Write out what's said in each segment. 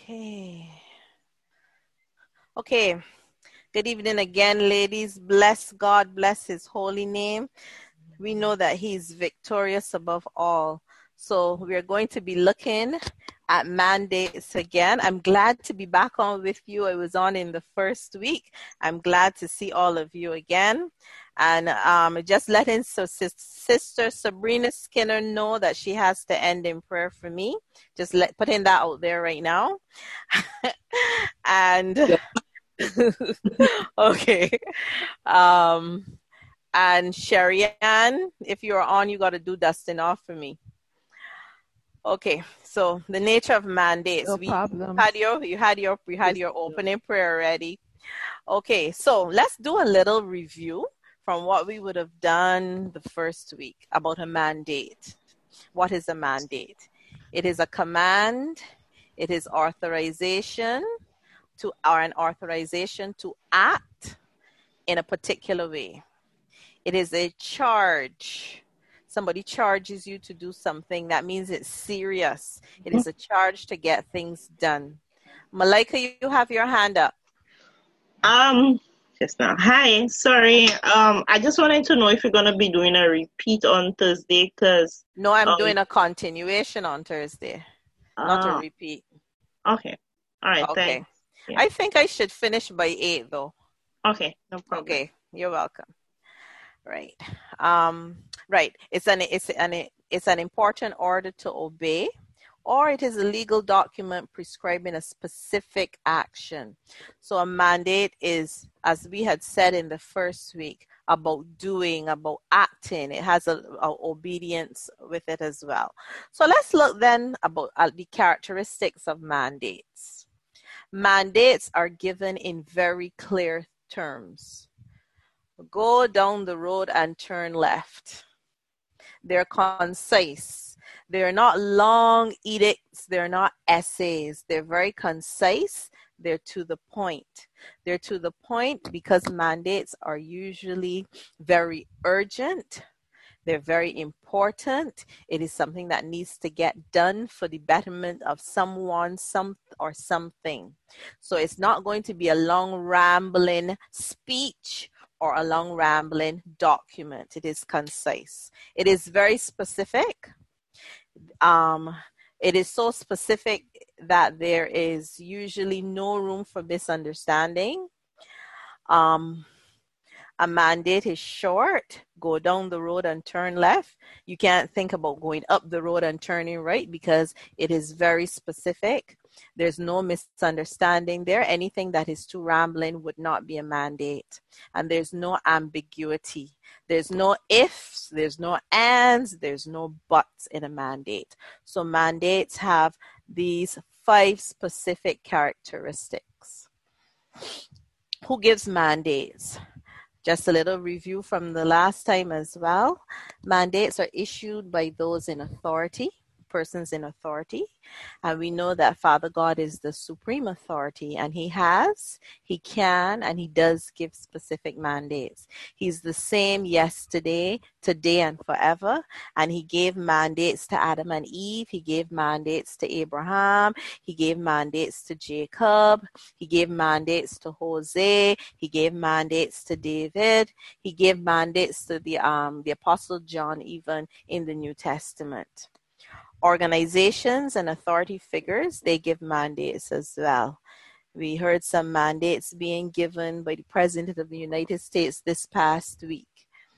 Okay. Okay. Good evening again, ladies. Bless God, bless his holy name. We know that he's victorious above all. So we're going to be looking at mandates again. I'm glad to be back on with you. I was on in the first week. I'm glad to see all of you again. And just letting Sister Sabrina Skinner know that she has to end in prayer for me. Just putting that out there right now. And okay. And Sherry Ann, if you're on, you got to do dusting off for me. Okay, so the nature of mandates. No problem. You had your opening prayer already. Okay, so let's do a little review from what we would have done the first week about a mandate. What is a mandate? It is a command. It is authorization an authorization to act in a particular way. It is a charge. Somebody charges you to do something. That means it's serious. It is a charge to get things done. Malika, you have your hand up. Just now. Hi, sorry. I just wanted to know if you're gonna be doing a repeat on Thursday, cause no, I'm doing a continuation on Thursday, not a repeat. Okay. All right. Okay. Thanks. Yeah. I think I should finish by 8 though. Okay, no problem. Okay, you're welcome. Right. Right. It's an important order to obey, or it is a legal document prescribing a specific action. So a mandate is, as we had said in the first week, about doing, about acting. It has a obedience with it as well. So let's look then at the characteristics of mandates. Mandates are given in very clear terms. Go down the road and turn left. They're concise. They're not long edicts. They're not essays. They're very concise. They're to the point. They're to the point because mandates are usually very urgent. They're very important. It is something that needs to get done for the betterment of someone, or something. So it's not going to be a long rambling speech or a long rambling document. It is concise. It is very specific. It is so specific that there is usually no room for misunderstanding. A mandate is short. Go down the road and turn left. You can't think about going up the road and turning right because it is very specific. There's no misunderstanding there. Anything that is too rambling would not be a mandate. And there's no ambiguity. There's no ifs, there's no ands, there's no buts in a mandate. So mandates have these 5 specific characteristics. Who gives mandates? Just a little review from the last time as well. Mandates are issued by those in authority, persons in authority. And we know that Father God is the supreme authority, and he can, and he does give specific mandates. He's the same yesterday, today, and forever. And he gave mandates to Adam and Eve. He gave mandates to Abraham. He gave mandates to Jacob. He gave mandates to Jose. He gave mandates to David. He gave mandates to the Apostle John, even in the New Testament. Organizations and authority figures, they give mandates as well. We heard some mandates being given by the President of the United States this past week.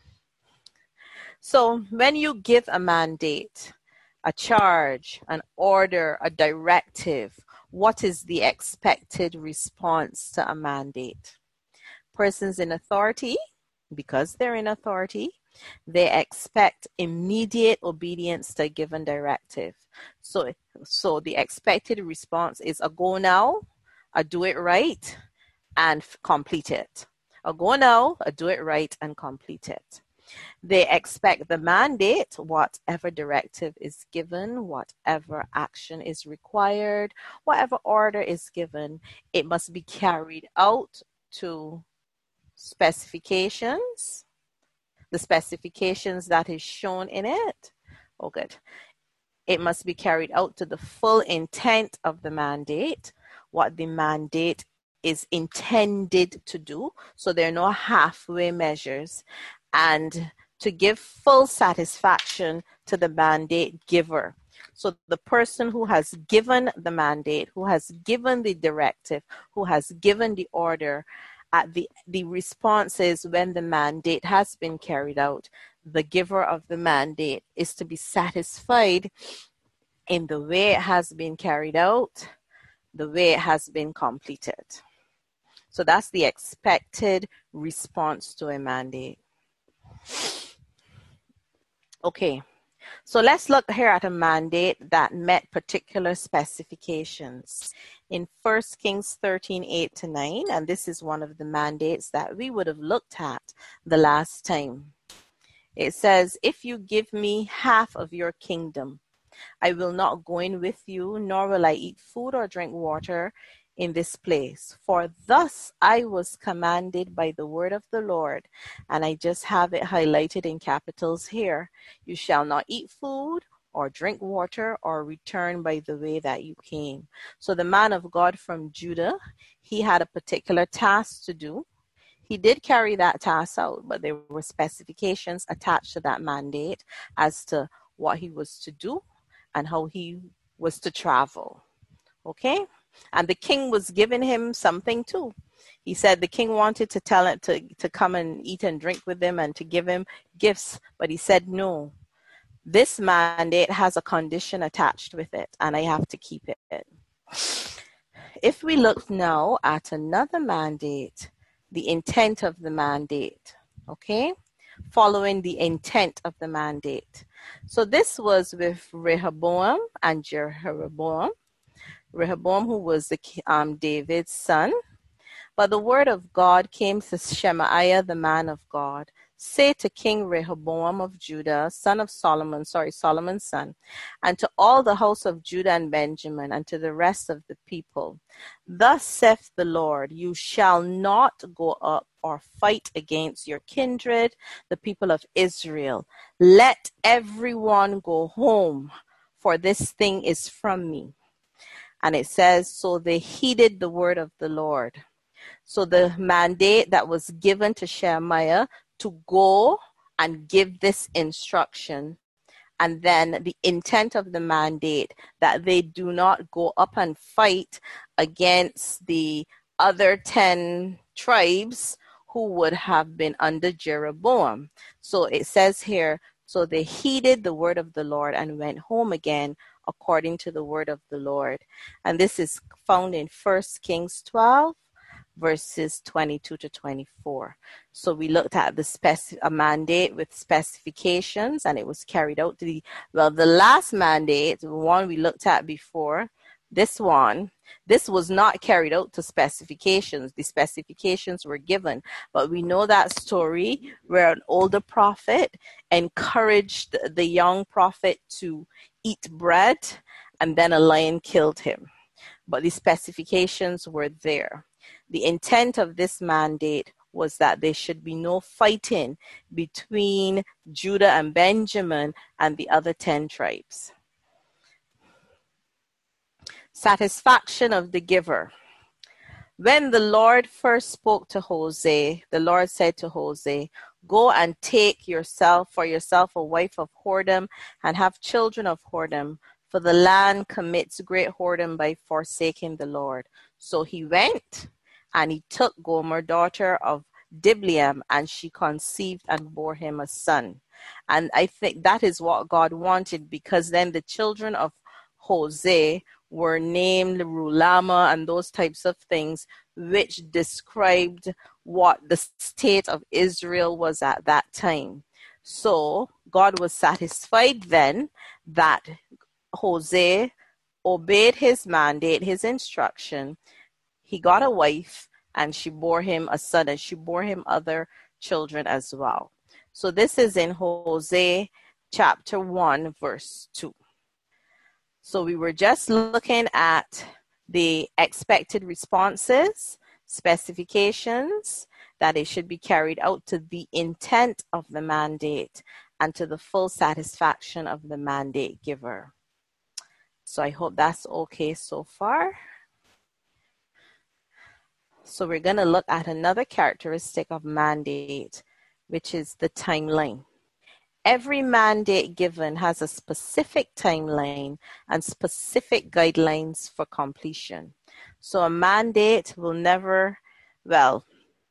So when you give a mandate, a charge, an order, a directive, what is the expected response to a mandate? Persons in authority, because they're in authority, they expect immediate obedience to a given directive. So the expected response is a go now, a do it right, and complete it. A go now, a do it right, and complete it. They expect the mandate, whatever directive is given, whatever action is required, whatever order is given, it must be carried out to specifications. The specifications that is shown in it. Oh, good. It must be carried out to the full intent of the mandate, what the mandate is intended to do. So there are no halfway measures. And to give full satisfaction to the mandate giver. So the person who has given the mandate, who has given the directive, who has given the order, at the response is when the mandate has been carried out, the giver of the mandate is to be satisfied in the way it has been carried out, the way it has been completed. So that's the expected response to a mandate. Okay, so let's look here at a mandate that met particular specifications. In 1 Kings 13, 8-9, and this is one of the mandates that we would have looked at the last time. It says, if you give me half of your kingdom, I will not go in with you, nor will I eat food or drink water in this place. For thus I was commanded by the word of the Lord, and I just have it highlighted in capitals here. You shall not eat food or drink water or return by the way that you came. So the man of God from Judah, he had a particular task to do. He did carry that task out, but there were specifications attached to that mandate as to what he was to do and how he was to travel. Okay? And the king was giving him something too. He said the king wanted to tell it to come and eat and drink with him and to give him gifts, but he said no. This mandate has a condition attached with it, and I have to keep it. If we look now at another mandate, the intent of the mandate, okay? Following the intent of the mandate. So this was with Rehoboam and Jeroboam. Rehoboam, who was David's son. But the word of God came to Shemaiah, the man of God. Say to King Rehoboam of Judah, Solomon's son, and to all the house of Judah and Benjamin, and to the rest of the people, thus saith the Lord, you shall not go up or fight against your kindred, the people of Israel. Let everyone go home, for this thing is from me. And it says, so they heeded the word of the Lord. So the mandate that was given to Shemaiah to go and give this instruction, and then the intent of the mandate that they do not go up and fight against the other 10 tribes who would have been under Jeroboam. So it says here, so they heeded the word of the Lord and went home again according to the word of the Lord. And this is found in 1 Kings 12, verses 22-24. So we looked at a mandate with specifications, and it was carried out to the last mandate, the one we looked at before, this was not carried out to specifications. The specifications were given, but we know that story where an older prophet encouraged the young prophet to eat bread, and then a lion killed him. But the specifications were there. The intent of this mandate was that there should be no fighting between Judah and Benjamin and the other 10 tribes. Satisfaction of the giver. When the Lord first spoke to Hosea, the Lord said to Hosea, go and take for yourself a wife of whoredom and have children of whoredom, for the land commits great whoredom by forsaking the Lord. So he went and he took Gomer, daughter of Diblaim, and she conceived and bore him a son. And I think that is what God wanted, because then the children of Hosea were named Rulama and those types of things, which described what the state of Israel was at that time. So God was satisfied then that Hosea obeyed his mandate, his instruction. He got a wife, and she bore him a son, and she bore him other children as well. So this is in Hosea chapter 1, verse 2. So we were just looking at the expected responses, specifications, that it should be carried out to the intent of the mandate and to the full satisfaction of the mandate giver. So I hope that's okay so far. So we're going to look at another characteristic of mandate, which is the timeline. Every mandate given has a specific timeline and specific guidelines for completion. So a mandate will never, well,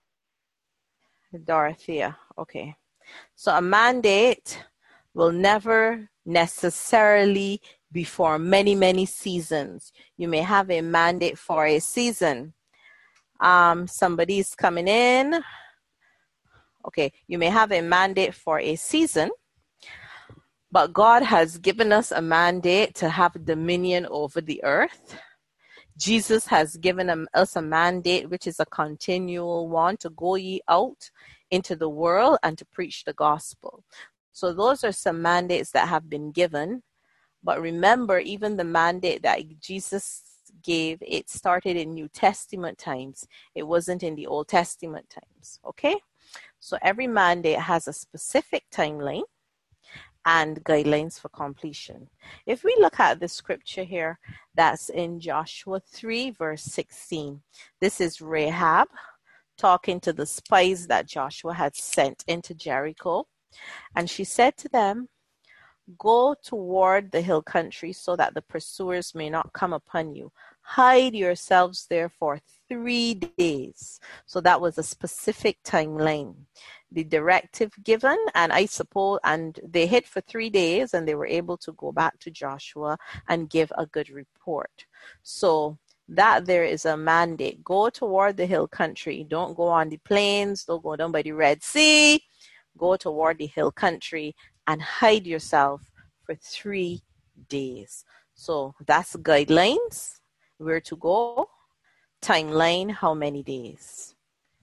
Dorothea, okay. So a mandate will never necessarily be for many, many seasons. You may have a mandate for a season. Somebody's coming in. Okay, you may have a mandate for a season, but God has given us a mandate to have dominion over the earth. Jesus has given us a mandate, which is a continual one, to go ye out into the world and to preach the gospel. So those are some mandates that have been given. But remember, even the mandate that Jesus gave, it started in New Testament times. It wasn't in the Old Testament times, okay? So every mandate has a specific timeline and guidelines for completion. If we look at the scripture here, that's in Joshua 3, verse 16. This is Rahab talking to the spies that Joshua had sent into Jericho. And she said to them, "Go toward the hill country so that the pursuers may not come upon you. Hide yourselves there for 3 days." So that was a specific timeline. The directive given, and I suppose, and they hid for 3 days and they were able to go back to Joshua and give a good report. So that there is a mandate. Go toward the hill country. Don't go on the plains. Don't go down by the Red Sea. Go toward the hill country and hide yourself for 3 days. So that's guidelines, where to go, timeline, how many days.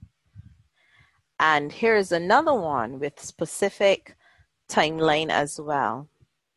And here's another one with specific timeline as well.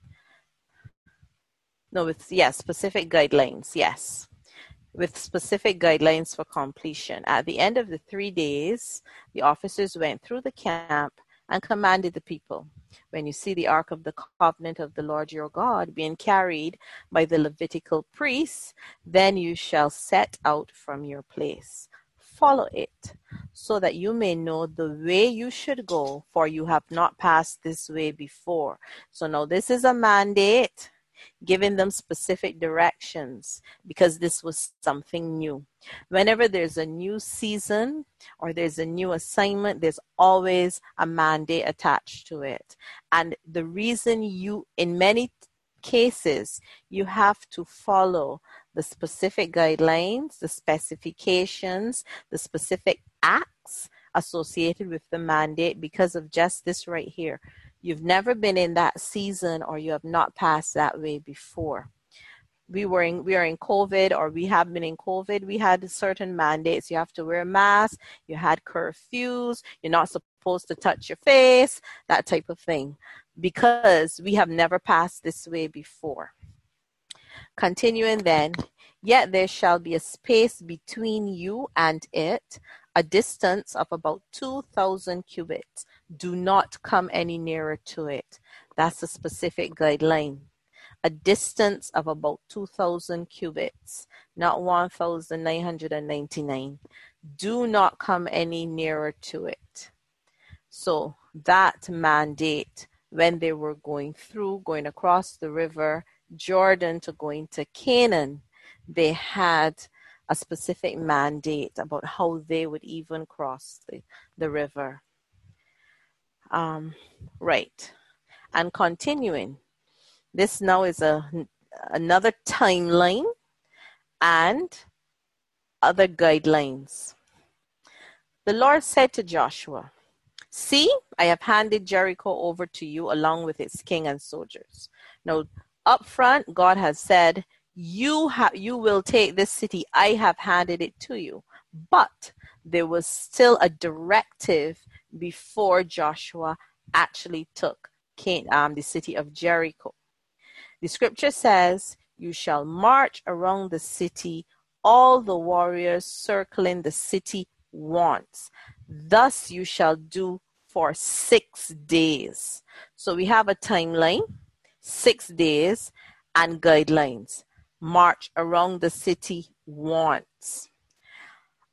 No, with, yes, specific guidelines, yes. With specific guidelines for completion. At the end of the 3 days, the officers went through the camp and commanded the people, "When you see the Ark of the Covenant of the Lord your God being carried by the Levitical priests, then you shall set out from your place. Follow it, so that you may know the way you should go, for you have not passed this way before." So now this is a mandate, giving them specific directions, because this was something new. Whenever there's a new season or there's a new assignment, there's always a mandate attached to it. And the reason in many cases, you have to follow the specific guidelines, the specifications, the specific acts associated with the mandate, because of just this right here. You've never been in that season, or you have not passed that way before. We are in COVID, or we have been in COVID. We had certain mandates. You have to wear a mask. You had curfews. You're not supposed to touch your face, that type of thing, because we have never passed this way before. Continuing then, "Yet there shall be a space between you and it, a distance of about 2,000 cubits. Do not come any nearer to it." That's a specific guideline. A distance of about 2,000 cubits, not 1,999. Do not come any nearer to it. So that mandate, when they were going across the river Jordan to going to Canaan, they had a specific mandate about how they would even cross the river. Right. And continuing, this now is another timeline and other guidelines. The Lord said to Joshua, "See, I have handed Jericho over to you along with its king and soldiers." Now, up front, God has said, you will take this city. I have handed it to you. But there was still a directive before Joshua actually took the city of Jericho. The scripture says, "You shall march around the city, all the warriors circling the city once. Thus you shall do for 6 days." So we have a timeline, 6 days, and guidelines. March around the city once.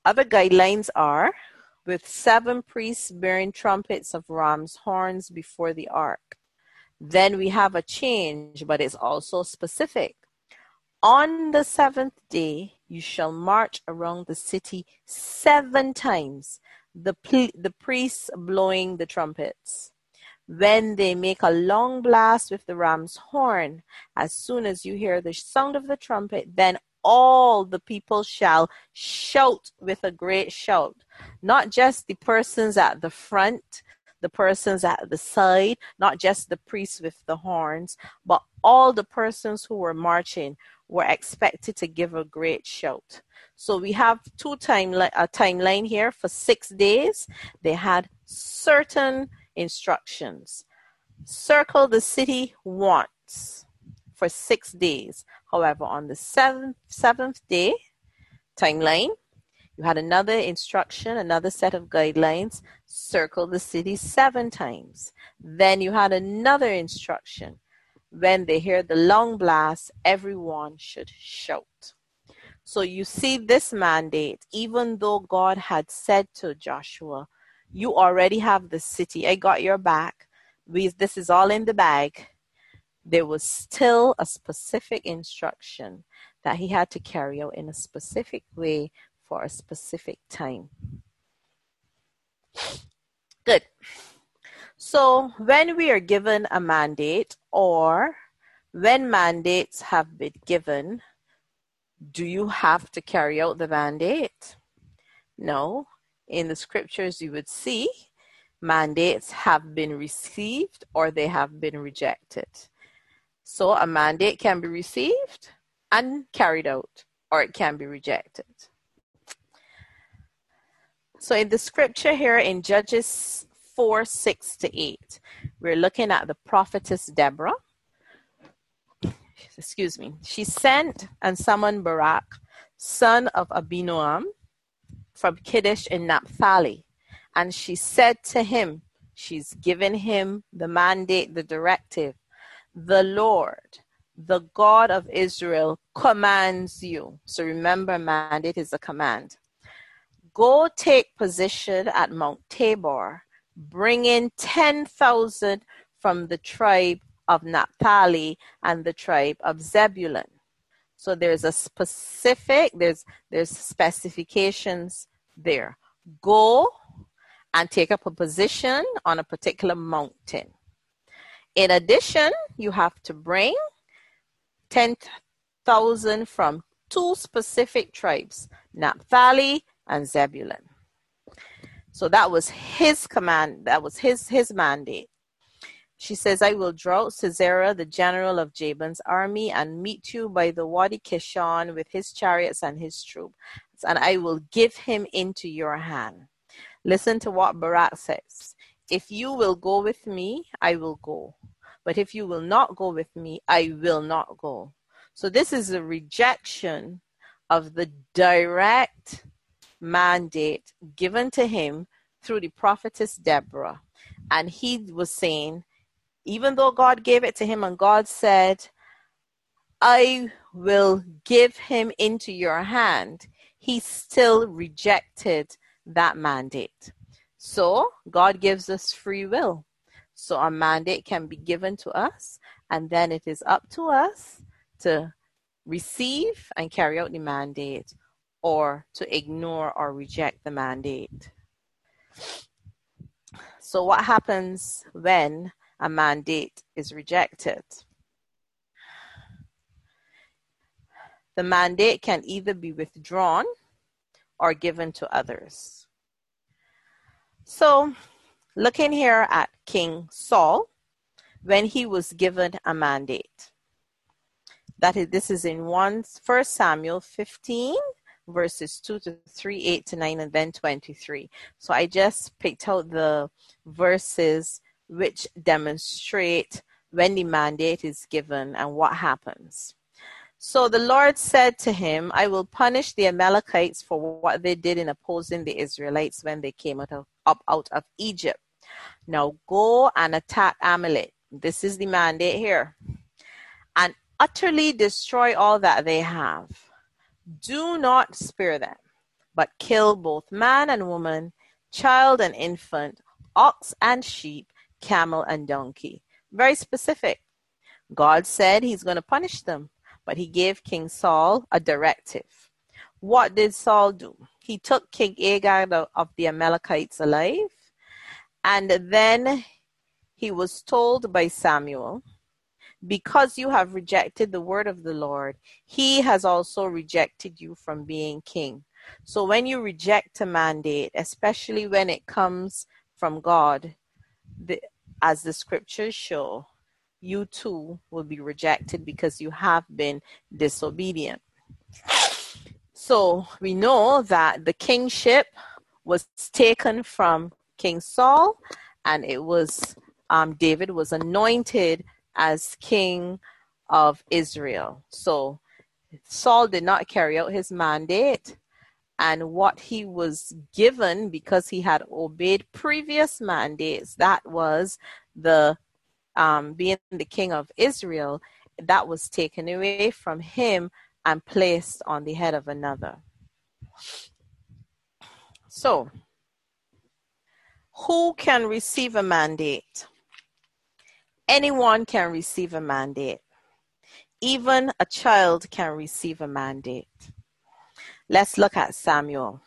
Other guidelines are with 7 priests bearing trumpets of ram's horns before the ark. Then we have a change, but it's also specific. On the 7th day, you shall march around the city 7 times, the priests blowing the trumpets. When they make a long blast with the ram's horn, as soon as you hear the sound of the trumpet, then all the people shall shout with a great shout. Not just the persons at the front, the persons at the side, not just the priests with the horns, but all the persons who were marching were expected to give a great shout. So we have a timeline here for 6 days. They had certain instructions. Circle the city once for 6 days. However, on the seventh day timeline, you had another instruction, another set of guidelines. Circle the city 7 times. Then you had another instruction. When they hear the long blast, everyone should shout. So you see this mandate, even though God had said to Joshua, you already have the city. I got your back. This is all in the bag. There was still a specific instruction that he had to carry out in a specific way for a specific time. Good. So when we are given a mandate, or when mandates have been given, do you have to carry out the mandate? No. In the scriptures, you would see mandates have been received or they have been rejected. So a mandate can be received and carried out, or it can be rejected. So in the scripture here in Judges 4:6-8, we're looking at the prophetess Deborah. Excuse me. She sent and summoned Barak, son of Abinoam, from Kadesh in Naphtali. And she said to him, she's given him the mandate, the directive, the Lord, the God of Israel, commands you. So remember, mandate is a command. Go take position at Mount Tabor, bring in 10,000 from the tribe of Naphtali and the tribe of Zebulun. So there's a specific, there's specifications there. Go and take up a position on a particular mountain. In addition, you have to bring 10,000 from 2 specific tribes, Naphtali and Zebulun. So that was his command, that was his mandate. She says, I will draw out Sisera, the general of Jabin's army, and meet you by the Wadi Kishon with his chariots and his troops, and I will give him into your hand. Listen to what Barak says. If you will go with me, I will go. But if you will not go with me, I will not go. So this is a rejection of the direct mandate given to him through the prophetess Deborah. And he was saying, even though God gave it to him and God said, I will give him into your hand, he still rejected that mandate. So God gives us free will. So a mandate can be given to us, and then it is up to us to receive and carry out the mandate, or to ignore or reject the mandate. So what happens when a mandate is rejected? The mandate can either be withdrawn or given to others. So, looking here at King Saul, when he was given a mandate. This is in 1 Samuel 15, verses 2-3, 8-9, and then 23. So I just picked out the verses which demonstrate when the mandate is given and what happens. So the Lord said to him, I will punish the Amalekites for what they did in opposing the Israelites when they came up out of Egypt. Now go and attack Amalek. This is the mandate here. And utterly destroy all that they have. Do not spare them. but kill both man and woman, child and infant, ox and sheep, camel and donkey. Very specific. God said he's going to punish them, but he gave King Saul a directive. What did Saul do? He took King Agag of the Amalekites alive, and then he was told by Samuel, because you have rejected the word of the Lord, he has also rejected you from being king. So when you reject a mandate, especially when it comes from God, as the scriptures show, you too will be rejected because you have been disobedient. So we know that the kingship was taken from King Saul, and it was David was anointed as king of Israel. So Saul did not carry out his mandate, and what he was given, because he had obeyed previous mandates, that was the being the king of Israel, that was taken away from him and placed on the head of another. So, who can receive a mandate? Anyone can receive a mandate. Even a child can receive a mandate. Let's look at Samuel.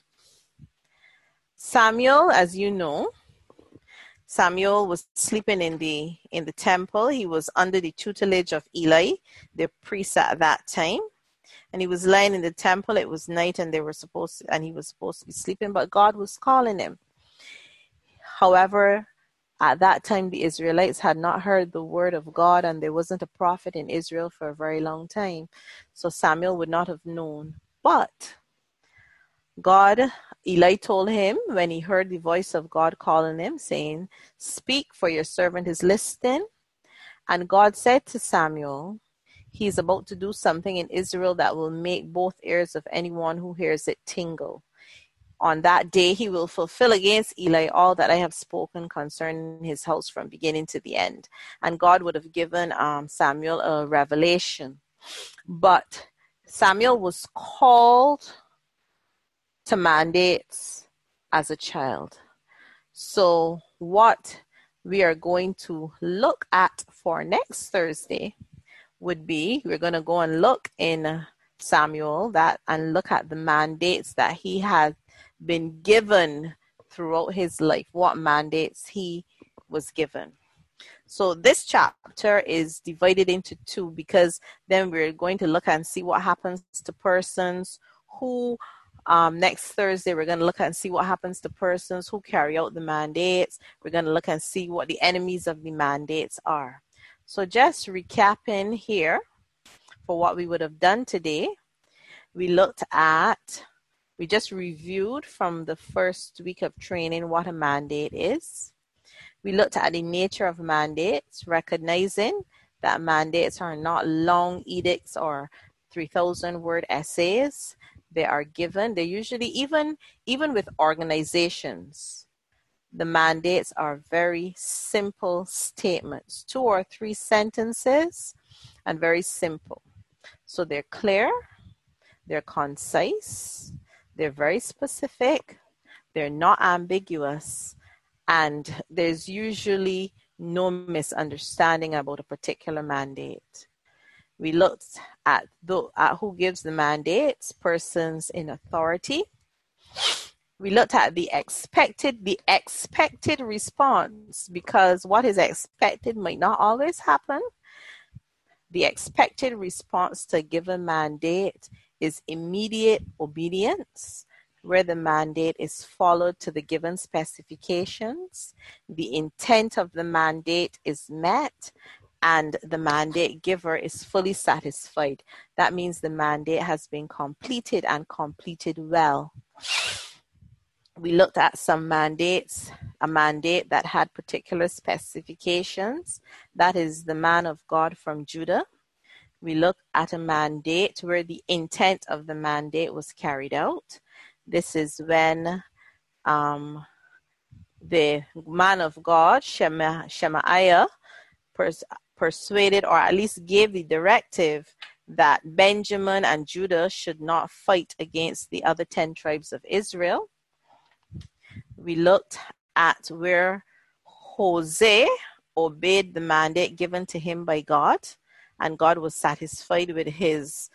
Samuel, as you know, Samuel was sleeping in the temple. He was under the tutelage of Eli, the priest at that time. And he was lying in the temple. It was night, and he was supposed to be sleeping, but God was calling him. However, at that time, the Israelites had not heard the word of God, and there wasn't a prophet in Israel for a very long time. So Samuel would not have known. But Eli told him when he heard the voice of God calling him, saying, "Speak, for your servant is listening." And God said to Samuel, he is about to do something in Israel that will make both ears of anyone who hears it tingle. On that day, he will fulfill against Eli all that I have spoken concerning his house from beginning to the end. And God would have given Samuel a revelation. But Samuel was called to mandates as a child. So what we are going to look at for next Thursday would be, we're going to go and look in Samuel and look at the mandates that he had been given throughout his life, what mandates he was given. So this chapter is divided into two, because then we're going to look and see what happens to persons who, next Thursday, we're going to look and see what happens to persons who carry out the mandates. We're going to look and see what the enemies of the mandates are. So just recapping here for what we would have done today, we just reviewed from the first week of training what a mandate is. We looked at the nature of mandates, recognizing that mandates are not long edicts or 3,000-word essays. They are given. They usually, even with organizations, the mandates are very simple statements, 2 or 3 sentences, and very simple. So they're clear, they're concise, they're very specific, they're not ambiguous, and there's usually no misunderstanding about a particular mandate. We looked at who gives the mandates, persons in authority. We looked at the expected response, because what is expected might not always happen. The expected response to a given mandate is immediate obedience, where the mandate is followed to the given specifications, the intent of the mandate is met, and the mandate giver is fully satisfied. That means the mandate has been completed and completed well. We looked at some mandates, a mandate that had particular specifications. That is the man of God from Judah. We looked at a mandate where the intent of the mandate was carried out. This is when the man of God, Shemaiah, persuaded, or at least gave the directive that Benjamin and Judah should not fight against the other 10 tribes of Israel. We looked at where Hosea obeyed the mandate given to him by God, and God was satisfied with his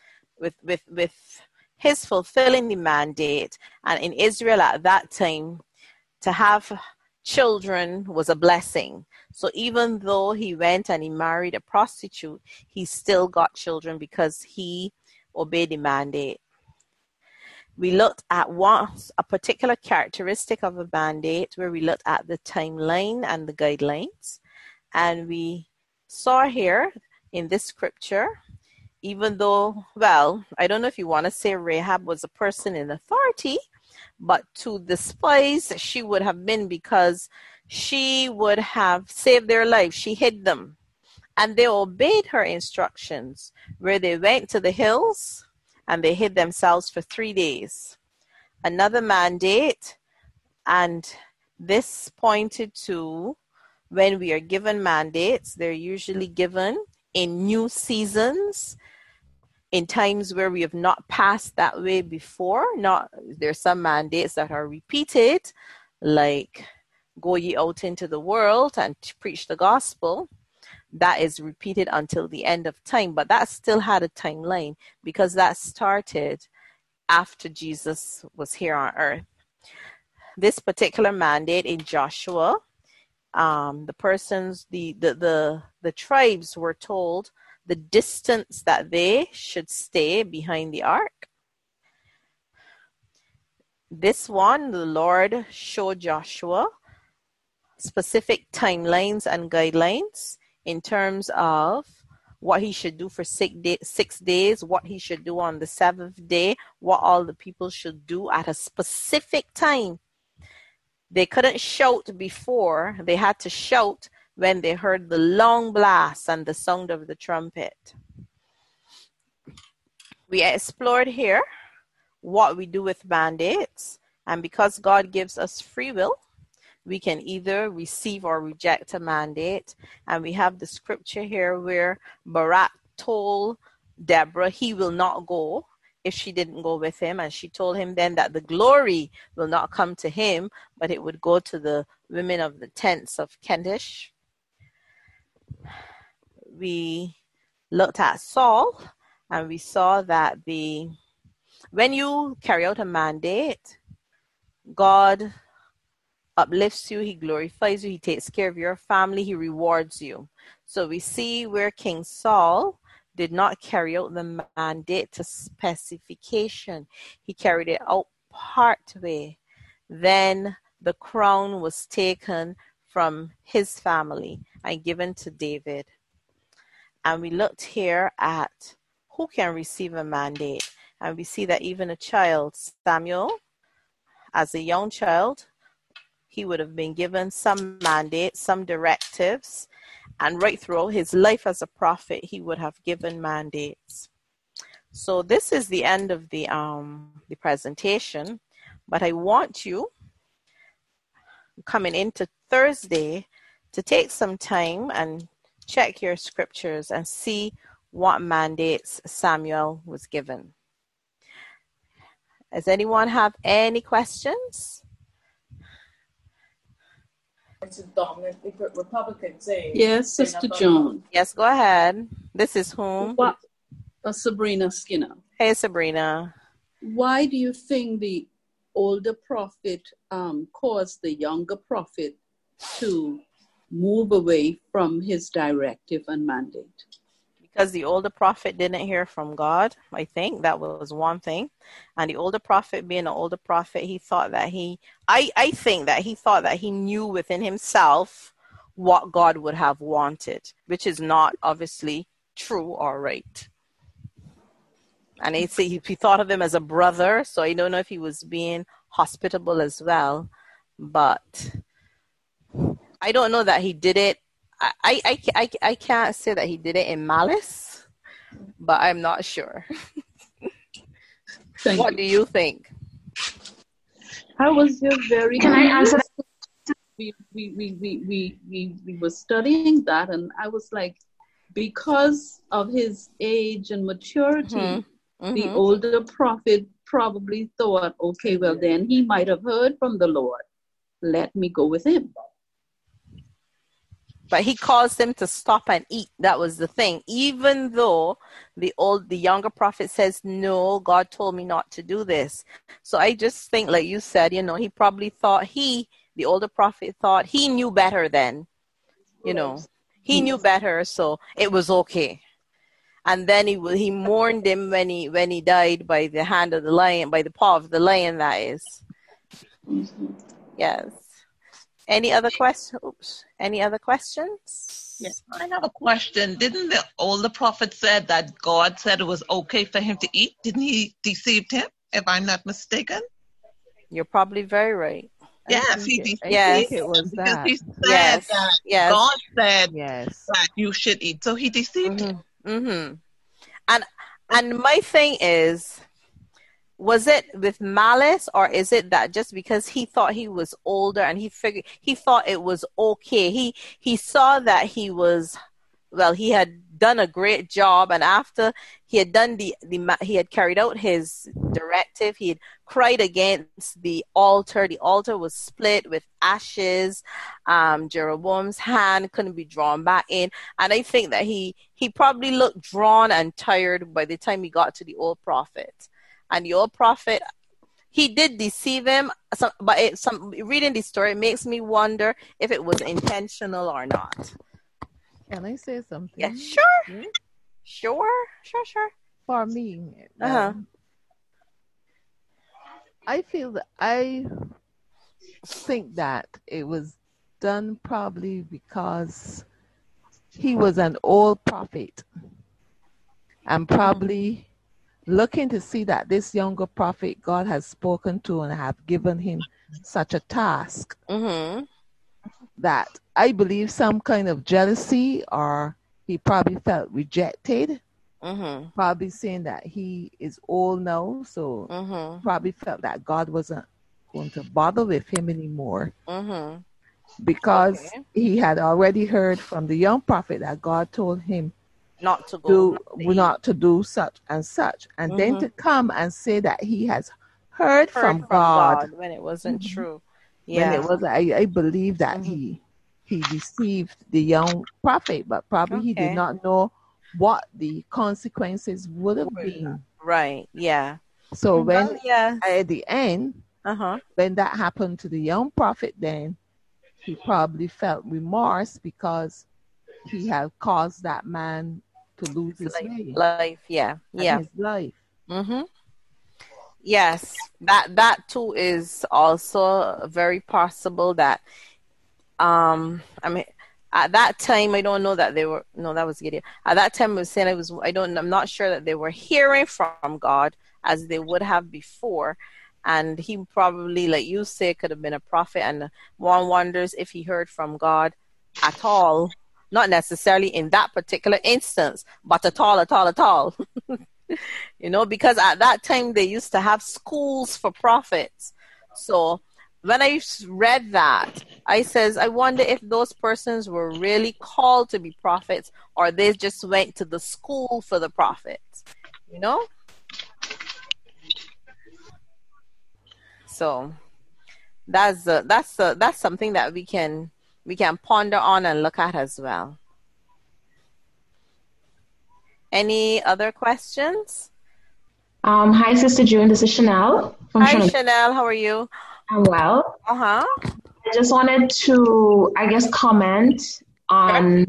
fulfilling the mandate. And in Israel at that time, to have children was a blessing. So even though he went and he married a prostitute, he still got children because he obeyed the mandate. We looked at a particular characteristic of a mandate, where we looked at the timeline and the guidelines. And we saw here in this scripture, even though, well, I don't know if you want to say Rahab was a person in authority, but to the spies, she would have been, because she would have saved their lives. She hid them. And they obeyed her instructions, where they went to the hills and they hid themselves for 3 days. Another mandate, and this pointed to when we are given mandates, they're usually given in new seasons, in times where we have not passed that way before. There's some mandates that are repeated, like go ye out into the world and preach the gospel. That is repeated until the end of time, but that still had a timeline, because that started after Jesus was here on earth. This particular mandate in Joshua, the tribes were told the distance that they should stay behind the ark. This one, the Lord showed Joshua specific timelines and guidelines in terms of what he should do for 6 days, what he should do on the 7th day, what all the people should do at a specific time. They couldn't shout before. They had to shout when they heard the long blast and the sound of the trumpet. We explored here what we do with mandates, and because God gives us free will, we can either receive or reject a mandate. And we have the scripture here where Barak told Deborah he will not go if she didn't go with him. And she told him then that the glory will not come to him, but it would go to the women of the tents of Kedesh. We looked at Saul, and we saw that when you carry out a mandate, God uplifts you, he glorifies you, he takes care of your family, he rewards you. So we see where King Saul did not carry out the mandate to specification. He carried it out part way. Then the crown was taken from his family and given to David. And we looked here at who can receive a mandate. And we see that even a child, Samuel, as a young child, he would have been given some mandates, some directives, and right throughout his life as a prophet, he would have given mandates. So this is the end of the presentation, but I want you, coming into Thursday, to take some time and check your scriptures and see what mandates Samuel was given. Does anyone have any questions? It's a dominantly Republican saying. Yes, Sister Joan. Yes, go ahead. This is whom? Sabrina Skinner. Hey, Sabrina. Why do you think the older prophet caused the younger prophet to move away from his directive and mandate? Because the older prophet didn't hear from God. I think that was one thing. And the older prophet, being an older prophet, he thought that I think that he thought that he knew within himself what God would have wanted, which is not obviously true or right. And he thought of him as a brother, so I don't know if he was being hospitable as well. But I don't know that he did it. I can't say that he did it in malice, but I'm not sure. What do you think? I was just very. Can I answer that? We were studying that, and I was like, because of his age and maturity, Mm-hmm. the Mm-hmm. older prophet probably thought, okay, well, then he might have heard from the Lord. Let me go with him. But he caused them to stop and eat. That was the thing. Even though the younger prophet says, no, God told me not to do this. So I just think, like you said, he probably thought the older prophet thought he knew better then. He knew better, so it was okay. And then he mourned him when he died by the hand of the lion, by the paw of the lion, that is. Yes. Any other questions? Yes, I have a question. Didn't the older prophet said that God said it was okay for him to eat? Didn't he deceive him, if I'm not mistaken? You're probably very right. Yes, he deceived Yes. him it was because that. he said Yes. that Yes. God said Yes. that you should eat. So he deceived him. Mm-hmm. And my thing is, was it with malice, or is it that just because he thought he was older and he thought it was okay? He saw that he had done a great job, and after he had done he had carried out his directive, he had cried against the altar. The altar was split with ashes. Jeroboam's hand couldn't be drawn back in, and I think that he probably looked drawn and tired by the time he got to the old prophet. And the old prophet, he did deceive him, but reading the story, it makes me wonder if it was intentional or not. Can I say something? Yeah, sure. Yeah. Sure. For me, I think that it was done probably because he was an old prophet and probably looking to see that this younger prophet God has spoken to and have given him such a task, that I believe some kind of jealousy, or he probably felt rejected, probably saying that he is old now, so probably felt that God wasn't going to bother with him anymore, because he had already heard from the young prophet that God told him not to do such and such, and then to come and say that he has heard from God when it wasn't true. When it was, I believe that he deceived the young prophet, but probably he did not know what the consequences would have been. Right. Yeah. So when at the end, when that happened to the young prophet, then he probably felt remorse because he had caused that man to lose his life. Yeah. His life. Yes, that too is also very possible. That I mean, at that time, I don't know that they were. No, that was Gideon. At that time, I was saying I'm not sure that they were hearing from God as they would have before. And he probably, like you say, could have been a prophet, and one wonders if he heard from God at all. Not necessarily in that particular instance, but at all. Because at that time they used to have schools for prophets. So when I read that, I wonder if those persons were really called to be prophets, or they just went to the school for the prophets. So that's something that we can ponder on and look at as well. Any other questions? Hi, Sister June. This is Chanel. Hi, Chanel. How are you? I'm well. I just wanted to, comment on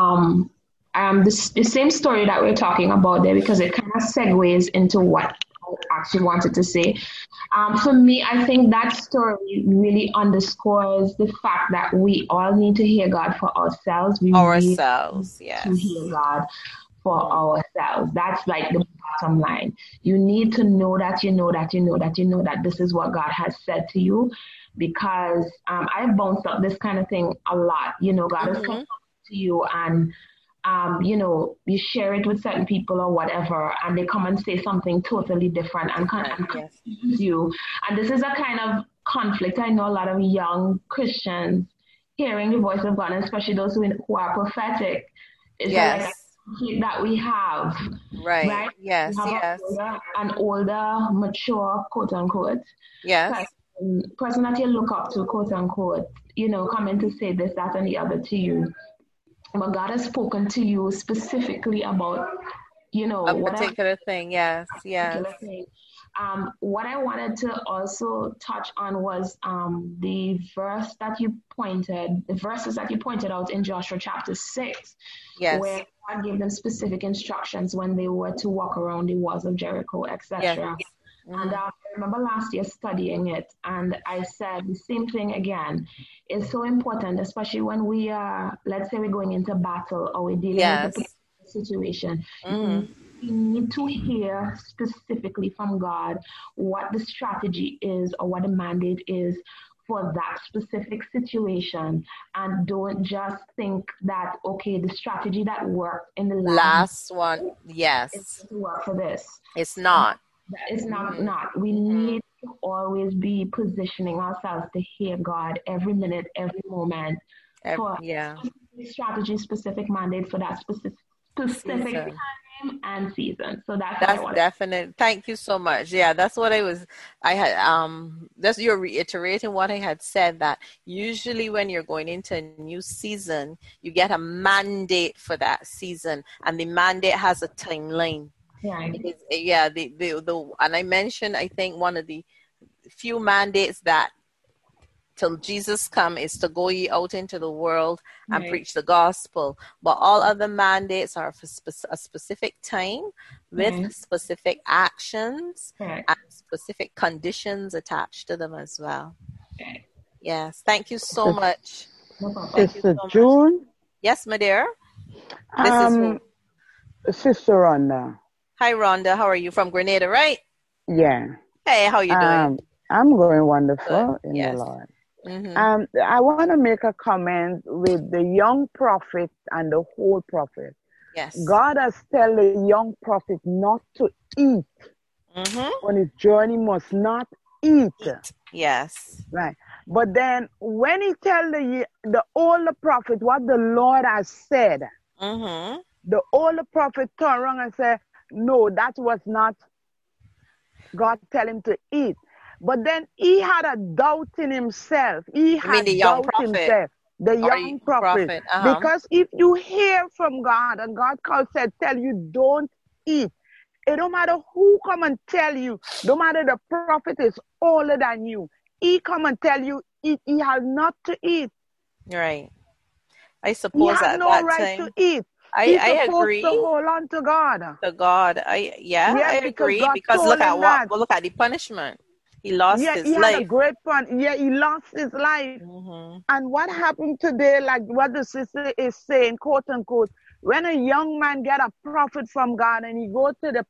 the same story that we're talking about there, because it kind of segues into what I actually wanted to say. For me, I think that story really underscores the fact that we all need to hear God for ourselves. We need to hear God for ourselves. That's like the bottom line. You need to know that this is what God has said to you, because I've bounced up this kind of thing a lot. God has come to you, and you share it with certain people or whatever, and they come and say something totally different and confuse you. And this is a kind of conflict. I know a lot of young Christians hearing the voice of God, and especially those who are prophetic. It's like that we have, Right. right? Yes. We have Yes. an older, mature, quote unquote, Yes. person that you look up to, quote unquote, coming to say this, that, and the other to you. But God has spoken to you specifically about, A particular thing. Yes. Yes. particular thing. What I wanted to also touch on was the verses that you pointed out in Joshua chapter 6, Yes. where God gave them specific instructions when they were to walk around the walls of Jericho, etc. Yes. And I remember last year studying it, and I said the same thing again. It's so important, especially when we are, let's say we're going into battle or we're dealing with a situation. You need to hear specifically from God what the strategy is or what the mandate is for that specific situation, and don't just think that, okay, the strategy that worked in the last one, yes, is to work for this. It's not. It's not. We need to always be positioning ourselves to hear God every minute, every moment, for strategy, specific mandate for that specific time and season. So that's definite. Thank you so much. Yeah, that's what I had that's you're reiterating what I had said, that usually when you're going into a new season, you get a mandate for that season, and the mandate has a timeline. Right. And I mentioned, I think one of the few mandates that till Jesus come is to go ye out into the world and preach the gospel. But all other mandates are for a specific time with specific actions and specific conditions attached to them as well. Yes. Thank you so much. Sister June? Yes, my dear. This is who? Sister Rhonda. Hi, Rhonda. How are you? From Grenada, right? Yeah. Hey, how are you doing? I'm going wonderful in the Lord. Mm-hmm. I want to make a comment with the young prophet and the whole prophet. Yes. God has told the young prophet not to eat. On his journey, must not eat. Yes. Right. But then when he tell the older prophet what the Lord has said, the older prophet turned around and said, no, that was not God tell him to eat. But then he had a doubt in himself. He had doubt himself. The young prophet. Because if you hear from God and God said, tell you don't eat, it don't matter who come and tell you, no matter the prophet is older than you, he come and tell you he has not to eat. Right. I suppose he has no right to eat. I agree. To hold on to God. To God. I agree. Because look at the punishment. He lost his life. He had a great fun. Yeah, he lost his life. And what happened today, like what the sister is saying, quote unquote, when a young man get a prophet from God and he go to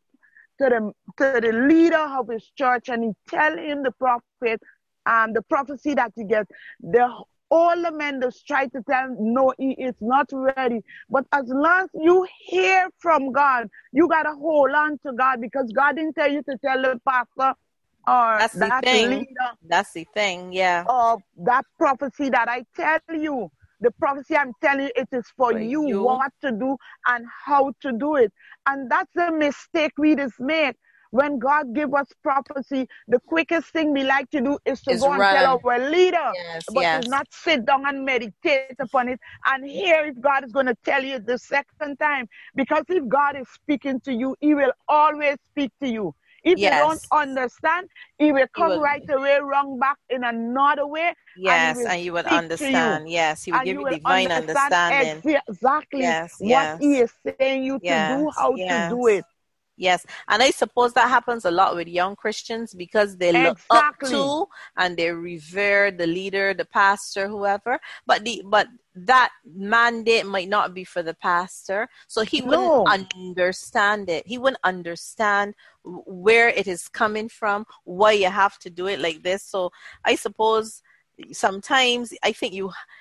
the leader of his church and he tell him the prophecy that he gets, all the men just try to tell him, no, he is not ready. But as long as you hear from God, you got to hold on to God, because God didn't tell you to tell the pastor or that leader. That's the thing, yeah. Or that prophecy that I tell you. The prophecy I'm telling you, it is for you what to do and how to do it. And that's the mistake we just make. When God give us prophecy, the quickest thing we like to do is to go and tell our leader, but to not sit down and meditate upon it and hear if God is going to tell you the second time. Because if God is speaking to you, he will always speak to you. If you don't understand, he will come right away, wrong back in another way. Yes, and you will understand. Yes, he will give you divine understanding. Exactly what he is saying you to do, how to do it. Yes, and I suppose that happens a lot with young Christians, because they look up to and they revere the leader, the pastor, whoever. But that mandate might not be for the pastor, so he wouldn't understand it. He wouldn't understand where it is coming from, why you have to do it like this. So I suppose sometimes I think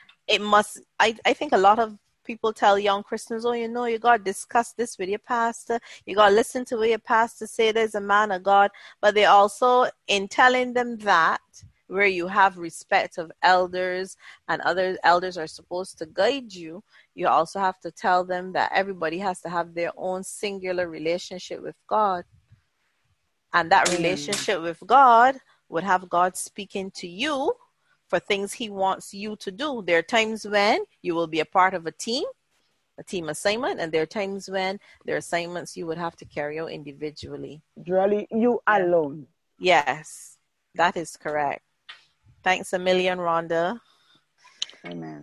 I think a lot of people tell young Christians, you got to discuss this with your pastor. You got to listen to what your pastor say. There's a man of God. But they also, in telling them that, where you have respect of elders and other elders are supposed to guide you, you also have to tell them that everybody has to have their own singular relationship with God. And that relationship with God would have God speaking to you for things he wants you to do. There are times when you will be a part of a team assignment, and there are times when there are assignments you would have to carry out individually. Really, you alone. Yes, that is correct. Thanks a million, Rhonda. Amen.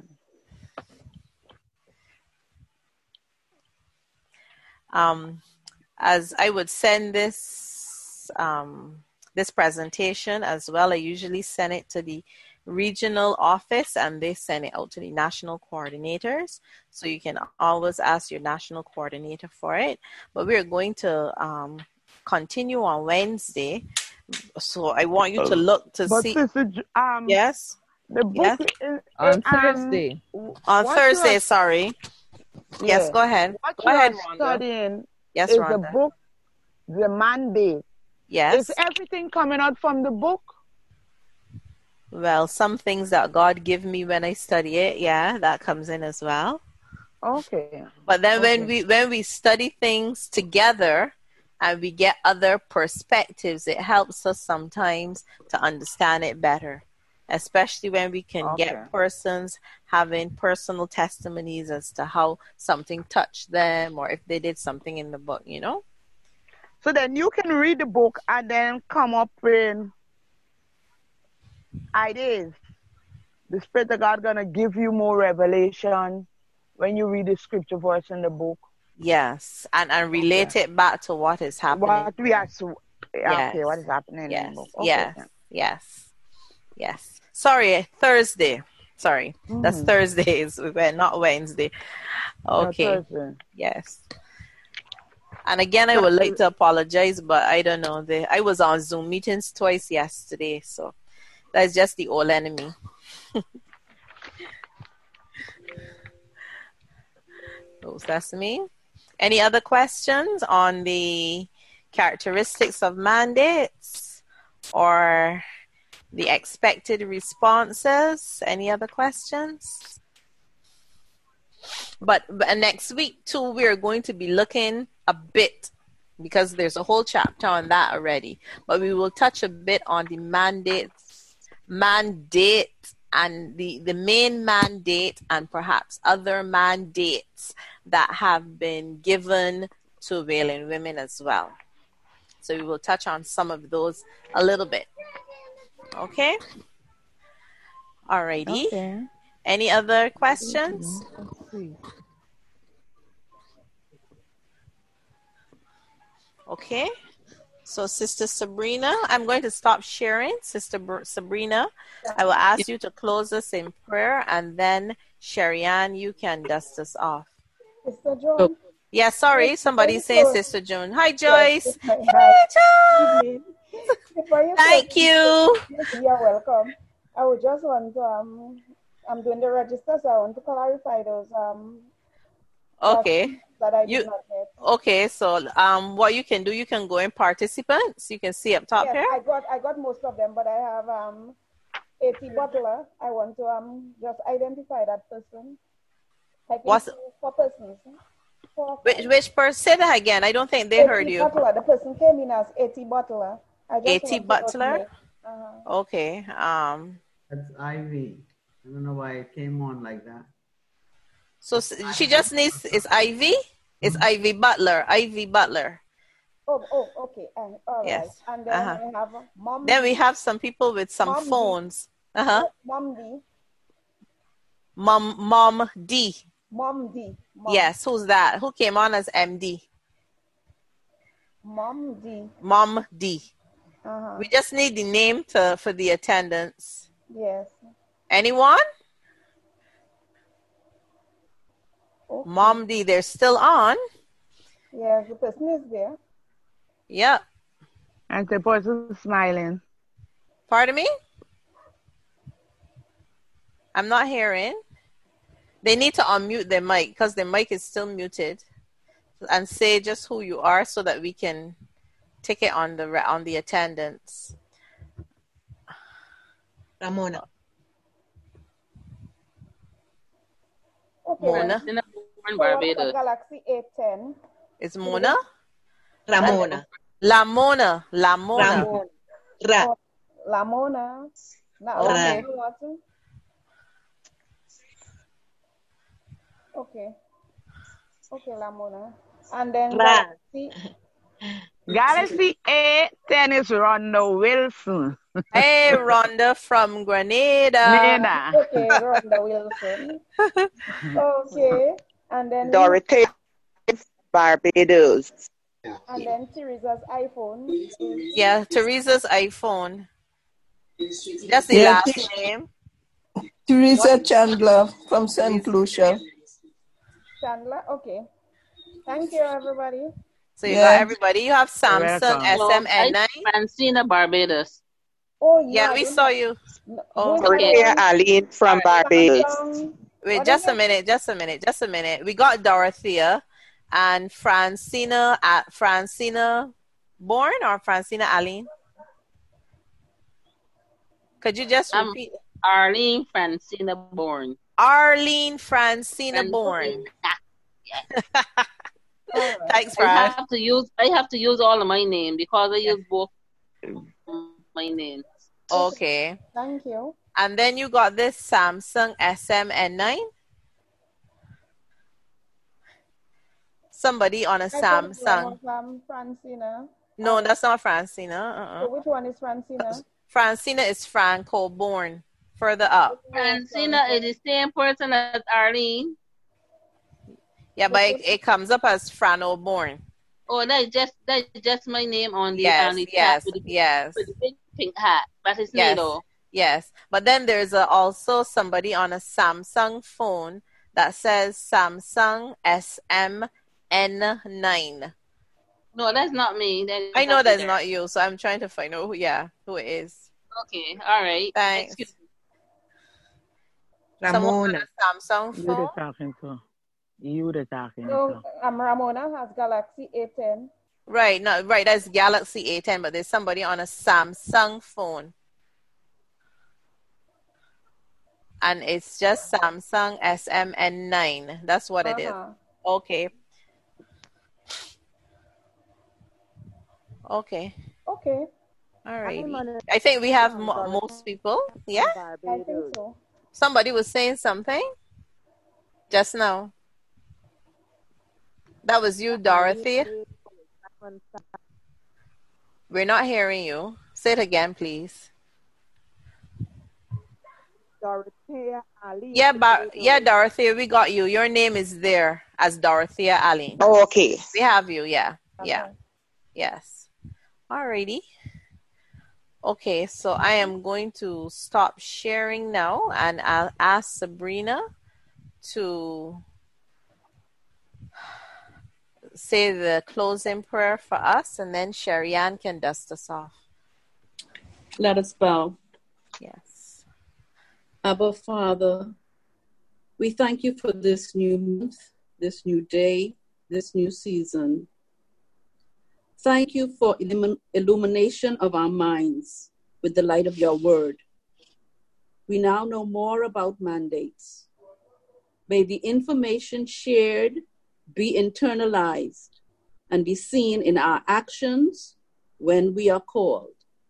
As I would send this presentation as well, I usually send it to the regional office and they send it out to the national coordinators. So you can always ask your national coordinator for it. But we're going to continue on Wednesday. So I want you to look to see. Sister, yes. The book is on Thursday. On Thursday, sorry. Yeah. Yes, go ahead. What go ahead, Rhonda. Studying yes, is Rhonda. The book, The Mandate. Yes. Is everything coming out from the book? Well, some things that God give me when I study it, yeah, that comes in as well. Okay. But then when we study things together and we get other perspectives, it helps us sometimes to understand it better, especially when we can get persons having personal testimonies as to how something touched them or if they did something in the book, you know? So then you can read the book and then come up with ideas. The Spirit of God going to give you more revelation when you read the scripture verse in the book. Yes, and relate it back to what is happening. What we are what is happening in the book. Yes. Sorry, Thursday. Sorry, that's Thursdays. We're not Wednesday. Okay. Thursday. Yes. And again, I would like to apologize, but I don't know. I was on Zoom meetings twice yesterday, so that's just the old enemy. Oh, that's me. Any other questions on the characteristics of mandates or the expected responses? Any other questions? But next week too, we're going to be looking a bit, because there's a whole chapter on that already, but we will touch a bit on the mandate and the main mandate and perhaps other mandates that have been given to Wailing women as well. So we will touch on some of those a little bit. Okay? Alrighty. Okay. Any other questions? Let's see. Okay. So Sister Sabrina, I'm going to stop sharing. Sister Sabrina, I will ask you to close us in prayer, and then Sherry Ann, you can dust us off. Sister Joan. Yeah, sorry, somebody's saying Sister Joan. Hi, Joyce. Hi, Joyce. Thank you. You're welcome. I would just want to, I'm doing the register, so I want to clarify those okay. That I did not get. Okay, so what you can do, you can go in participants. You can see up top here. I got most of them, but I have A.T. Butler. I want to just identify that person. What's 4 persons. Which person? Say that again. I don't think they heard you. Butler. The person came in as A.T. Butler. A.T. Butler? Okay. That's Ivy. I don't know why it came on like that. So she just needs, is Ivy? It's Ivy Butler. Ivy Butler. Oh, okay. All right. Yes. And then we have Mom. Then we have some people with some Mom phones. Mom D. Mom D. Mom D. Yes, who's that? Who came on as MD? Mom D. Mom D. We just need the name for the attendance. Yes. Anyone? Okay. Mom D, they're still on. Yes, the person is there. Yep. And the person is smiling. Pardon me? I'm not hearing. They need to unmute their mic because their mic is still muted, and say just who you are so that we can take it on the attendance. Ramona. Okay. Mona. Barbados. Galaxy A10. It's Mona? Ramona. Lamona. Lamona. Ra. Oh, Lamona. Not Okay. Lamona what? Okay. Okay, Lamona. And then Ra. Galaxy A10 is Rhonda Wilson. Hey, Rhonda from Grenada. Nina. Okay, Rhonda Wilson. Okay. And then Dorothy Barbados. And then Teresa's iPhone is Yeah, Teresa's iPhone. That's the last name. Teresa Chandler from St. Lucia. Chandler. Okay. Thank you, everybody. So you got everybody. You have Samsung SMN9. Francina Barbados. Oh, yeah, we saw you. Oh, Dorothea Aline from Barbados. Wait, just a minute. We got Dorothea and Francina Born or Francina Aline? Could you just repeat? Arlene Francina Born. Arlene Francina Born. Thanks, Fran. I have to use all of my name because I use both my names. Okay. Thank you. And then you got this Samsung SMN9. Somebody on a Samsung. Francina. No, that's not Francina. So which one is Francina? Francina is Franco Born. Further up. Francina is the same person as Arlene. Yeah, but it comes up as Frano Born. Oh, that's just my name on the yes. with the big pink hat. That is me though. Yes, but then there's also somebody on a Samsung phone that says Samsung SMN9. No, that's not me. I know that's not you, so I'm trying to find out who it is. Okay, all right. Thanks. Ramona. Samsung phone. You the talking to. Ramona has Galaxy A10. Right, that's Galaxy A10, but there's somebody on a Samsung phone. And it's just Samsung SMN9. That's what it is. Okay. Okay. Okay. All right. I think we have most people. Yeah? I think so. Somebody was saying something just now. That was you, Dorothy. We're not hearing you. Say it again, please. Dorothea Aline. Yeah, Dorothea, we got you. Your name is there as Dorothea Aline. Oh, okay. We have you, yeah. Yeah. Yes. Alrighty. Okay, so I am going to stop sharing now, and I'll ask Sabrina to say the closing prayer for us, and then Sherry Ann can dust us off. Let us bow. Yes. Abba, Father, we thank you for this new month, this new day, this new season. Thank you for illumination of our minds with the light of your word. We now know more about mandates. May the information shared be internalized and be seen in our actions when we are called.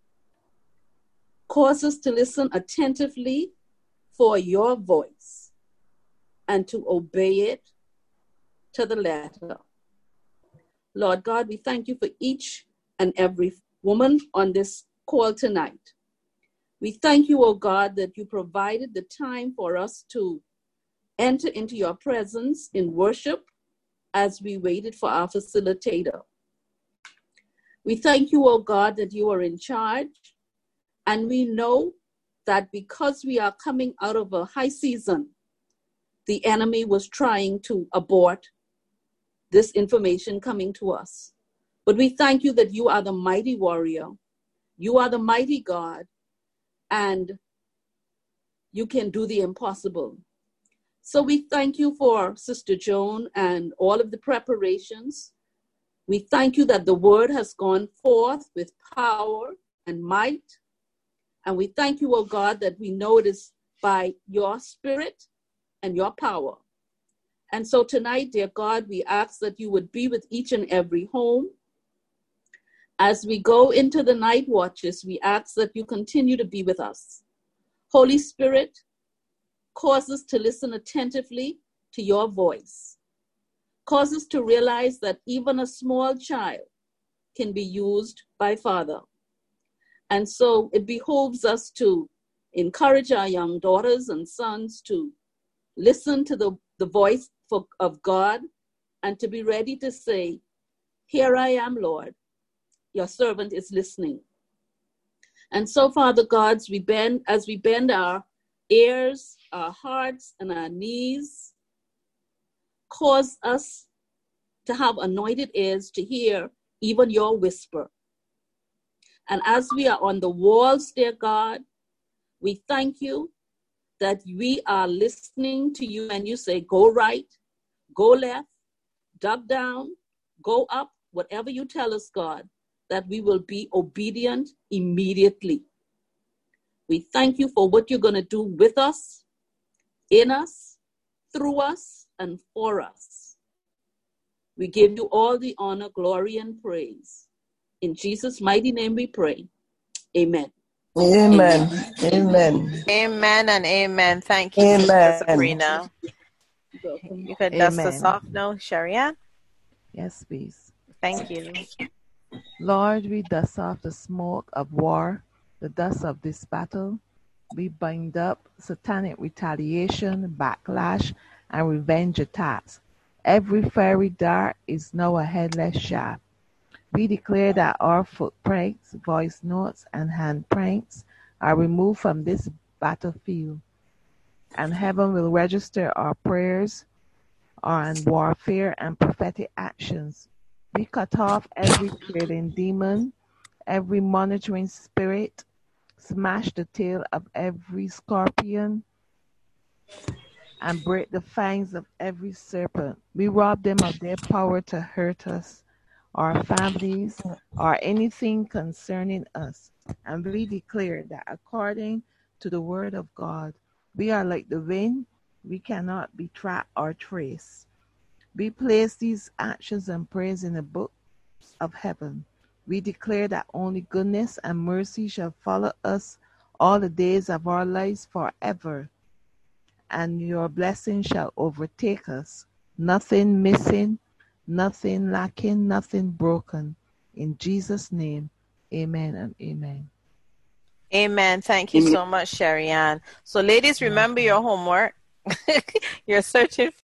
Cause us to listen attentively for your voice and to obey it to the letter. Lord God, we thank you for each and every woman on this call tonight. We thank you, oh God, that you provided the time for us to enter into your presence in worship as we waited for our facilitator. We thank you, oh God, that you are in charge, and we know that because we are coming out of a high season, the enemy was trying to abort this information coming to us. But we thank you that you are the mighty warrior, you are the mighty God, and you can do the impossible. So we thank you for Sister Joan and all of the preparations. We thank you that the word has gone forth with power and might, And we thank you, O God, that we know it is by your spirit and your power. And so tonight, dear God, we ask that you would be with each and every home. As we go into the night watches, we ask that you continue to be with us. Holy Spirit, cause us to listen attentively to your voice. Cause us to realize that even a small child can be used by Father. And so it behooves us to encourage our young daughters and sons to listen to the voice of God and to be ready to say, "Here I am, Lord. Your servant is listening." And so, Father God, as we bend our ears, our hearts, and our knees, cause us to have anointed ears to hear even your whisper. And as we are on the walls, dear God, we thank you that we are listening to you and you say, go right, go left, duck down, go up, whatever you tell us, God, that we will be obedient immediately. We thank you for what you're going to do with us, in us, through us, and for us. We give you all the honor, glory, and praise. In Jesus' mighty name we pray. Amen. Amen. Amen. Amen and amen. Thank you, Amen. Sister Sabrina. You can dust us Amen. off now, Sharianne. Yes, please. Thank you. Lord, we dust off the smoke of war, the dust of this battle. We bind up satanic retaliation, backlash, and revenge attacks. Every fiery dart is now a headless shaft. We declare that our footprints, voice notes, and handprints are removed from this battlefield, and heaven will register our prayers on warfare and prophetic actions. We cut off every trailing demon, every monitoring spirit, smash the tail of every scorpion, and break the fangs of every serpent. We rob them of their power to hurt us, our families, or anything concerning us. And we declare that according to the word of God, we are like the wind, we cannot be tracked or traced. We place these actions and prayers in the book of heaven. We declare that only goodness and mercy shall follow us all the days of our lives forever, and your blessing shall overtake us. Nothing missing, nothing lacking, nothing broken. In Jesus' name, amen and amen. Amen. Thank you so much, Sharianne. So ladies, remember your homework. You're searching